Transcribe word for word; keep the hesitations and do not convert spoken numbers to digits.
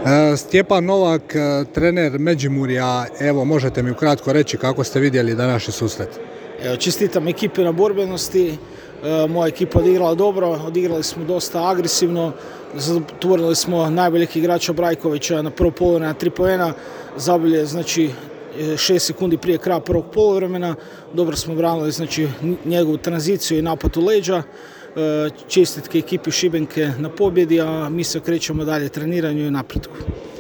Stjepan Novak, trener Međimurja, evo možete mi ukratko reći kako ste vidjeli današnji susret? Evo, čestitam ekipi na borbenosti, moja ekipa odigrala dobro, odigrali smo dosta agresivno, zatvorili smo najboljeg igrača Brajkovića na prvo poluvreme na tri poena, zabili je znači šest sekundi prije kraja prvog poluvremena, dobro smo branili znači njegovu tranziciju i napad u leđa. Čestitke ekipi Šibenke na pobjedi, a mi se krećemo dalje treniranju i napretku.